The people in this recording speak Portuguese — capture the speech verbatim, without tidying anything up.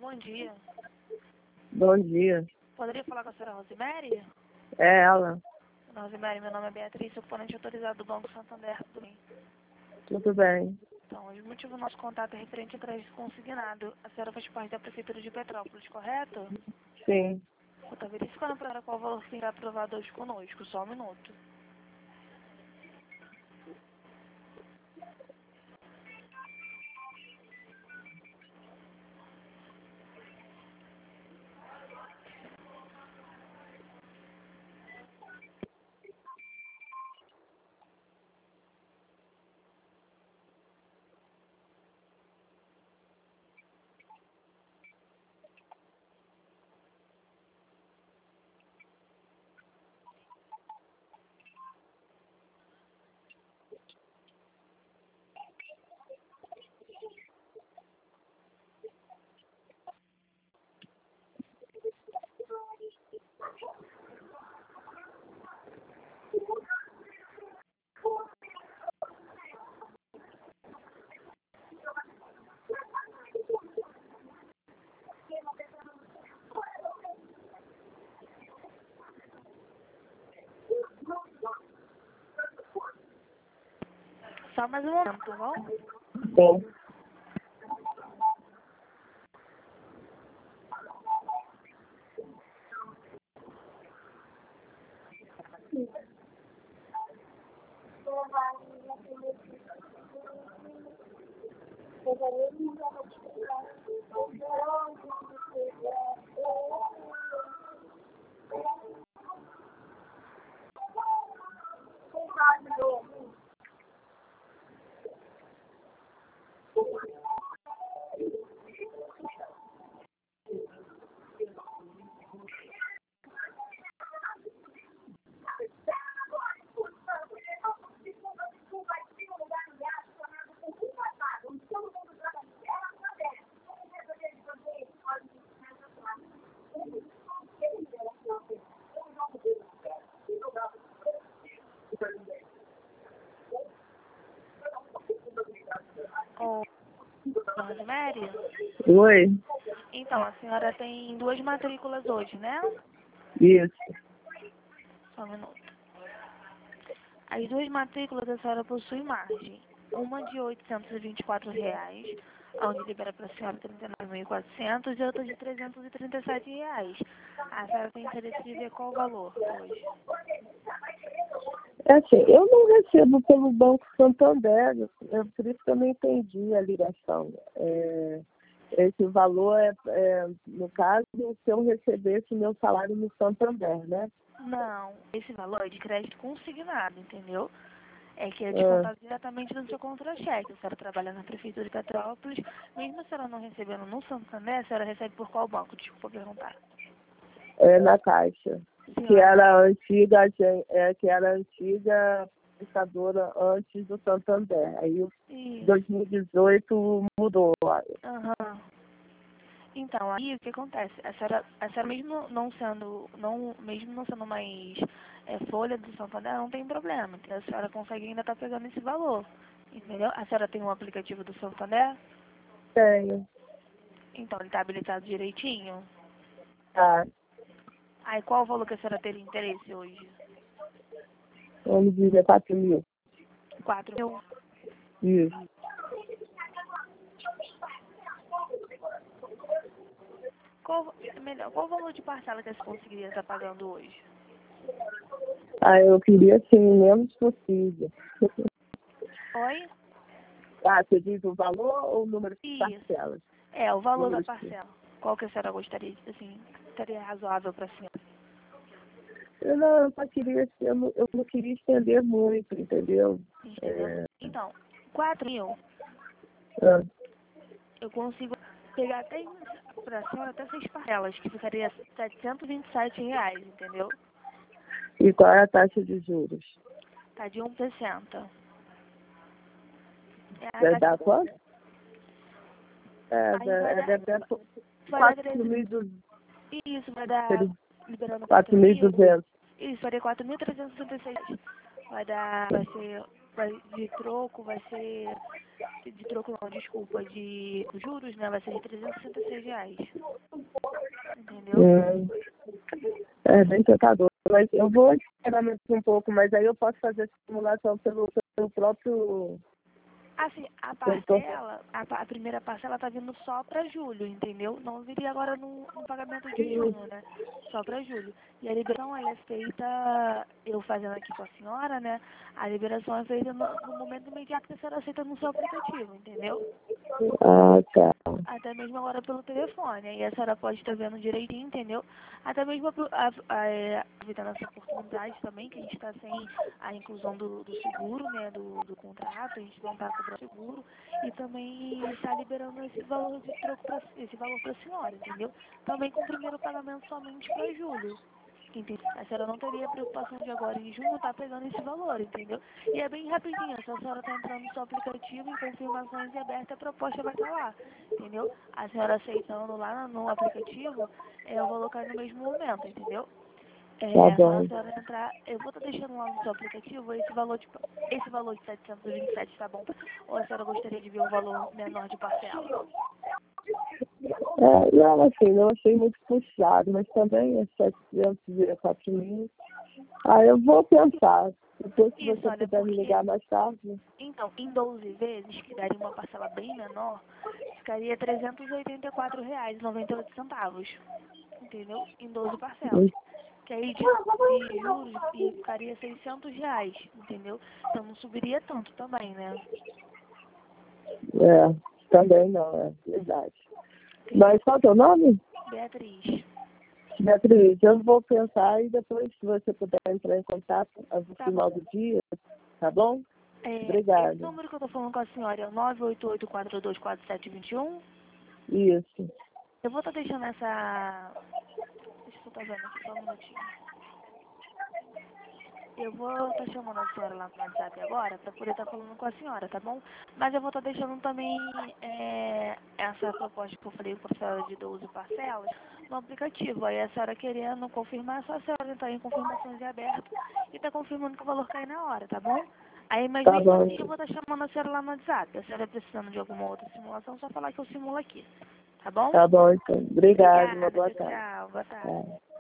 bom dia. Bom dia. Poderia falar com a senhora Rosemary? É ela. Dona Rosemary, meu nome é Beatriz, sou componente autorizado do Banco Santander. Tudo bem? Tudo bem. Então, o motivo do nosso contato é referente a crédito consignado. A senhora faz parte da Prefeitura de Petrópolis, correto? Sim. Eu estou verificando para qual valor será aprovado hoje conosco. Só um minuto. Só mais um momento, tá bom? Sim. Ô, Dona Rosemary? Oi. Então, a senhora tem duas matrículas hoje, né? Isso. Só um minuto. As duas matrículas a senhora possui margem. Uma de oitocentos e vinte e quatro reais, onde libera para a senhora trinta e nove mil e quatrocentos, e outra de trezentos e trinta e sete reais. A senhora tem interesse de ver qual o valor hoje? É assim, eu não recebo pelo Banco Santander, eu, por isso que eu não entendi a ligação. É, esse valor é, é, no caso, se eu recebesse meu salário no Santander, né? Não, esse valor é de crédito consignado, entendeu? É que é Ah, descontado diretamente do seu contra-cheque. A senhora trabalha na Prefeitura de Petrópolis, mesmo a senhora não recebendo no Santander, a senhora recebe por qual banco? Desculpa perguntar. é na Caixa. Que Senhora, era a antiga, agen- é, que era a antiga prestadora antes do Santander. Aí, em isso. dois mil e dezoito, mudou. Aham. Então, aí o que acontece? A senhora, a senhora mesmo não sendo, não, mesmo não sendo mais é, folha do Santander, não tem problema. Entendeu? A senhora consegue ainda estar pegando esse valor. Entendeu? A senhora tem um aplicativo do Santander? Tenho. Então, ele está habilitado direitinho? Tá. Aí, qual o valor que a senhora teria interesse hoje? Vamos dizer quatro mil. Quatro mil? Isso. Qual, melhor, qual o valor de parcela que você conseguiria estar pagando hoje? Ah, eu queria assim, o menos possível. Oi? Ah, você diz o valor ou o número de Isso. parcelas? É, o valor da Número de... parcela. Qual que a senhora gostaria, de- assim, estaria razoável para a senhora? Eu não, eu só queria, assim, eu não, eu não queria estender muito, entendeu? Entendeu? É, Então, quatro mil, ah, eu consigo pegar até para a senhora até seis parcelas, que ficaria setecentos e vinte e sete reais, entendeu? e qual é a taxa de juros? Tá de um por cento. É a Vai taxa. dar quanto? É, Aí vai vai- é, dar, deve dar vai dar quatro mil e treze. duzentos. Isso, vai dar, liberando quatro quatro mil e mil. duzentos. Isso, vai dar quatro mil trezentos e sessenta e seis. Vai dar, vai ser vai, de troco vai ser, de troco não, desculpa, de juros, né, vai ser de trezentos e sessenta e seis reais. Entendeu? Hum, é bem tentador. Mas eu vou esperar mais um pouco, mas aí eu posso fazer a simulação pelo, pelo próprio... Assim, a pelo próprio- parcela, a, pa- a primeira parcela tá vindo só para julho, entendeu? Não viria agora no, no pagamento de junho, né? Só para julho. E a liberação, ela é feita, eu fazendo aqui com a senhora, né? A liberação é feita no, no momento imediato que a senhora aceita no seu aplicativo, entendeu? Ah, tá. Até mesmo agora pelo telefone. Aí a senhora pode estar vendo direitinho, entendeu? Até mesmo a- a- a- é, aproveitando essa oportunidade também, que a gente está sem a inclusão do, do seguro, né? Do, do contrato, a gente não está cobrando seguro. E também está liberando esse valor de troco pra, esse valor para a senhora, entendeu? Também com o primeiro pagamento somente para julho. Entendeu? A senhora não teria preocupação de agora em junho estar pegando esse valor, entendeu? E é bem rapidinho, se a senhora está entrando no seu aplicativo, em confirmações e aberta, a proposta vai estar lá, entendeu? A senhora aceitando lá no aplicativo, é, o valor cai no mesmo momento, entendeu? Tá É, só a bom. senhora entrar, eu vou estar deixando lá no seu aplicativo esse valor de, esse valor de setecentos e vinte e sete, tá bom? Ou a senhora gostaria de ver um valor menor de parcela? É, não, assim, não achei muito puxado, mas também é setecentos vira quatro mil. Ah, eu vou pensar. Depois, se Isso, você olha, puder me porque ligar mais tarde. então, em doze vezes, que daria uma parcela bem menor, ficaria trezentos e oitenta e quatro reais e noventa e oito centavos. Entendeu? Em doze parcelas. Que aí de, de juros e ficaria seiscentos reais, entendeu? Então não subiria tanto também, né? É, também não, é verdade. Entendeu? Mas qual é o teu nome? Beatriz. Beatriz, eu vou pensar e depois, se você puder entrar em contato no Tá final bom. do dia, tá bom? É, esse Obrigada. número que eu tô falando com a senhora é o nove oito oito quatro dois quatro sete dois um. Isso. Eu vou estar deixando essa... Deixa eu estar vendo aqui, só um minutinho. Eu vou estar chamando a senhora lá no WhatsApp agora para poder estar falando com a senhora, tá bom? Mas eu vou estar deixando também é, essa proposta que eu falei com a senhora de doze parcelas no aplicativo. Aí a senhora querendo confirmar, é só a senhora entrar em confirmações de aberto e tá confirmando que o valor cai na hora, tá bom? Aí, mas Tá mesmo bom, assim eu então. vou estar chamando a senhora lá no WhatsApp. A senhora precisando de alguma outra simulação, só falar que eu simulo aqui, tá bom? Tá bom, então. Obrigada, uma Obrigada, boa tchau, tarde. tchau, boa tarde. Tá.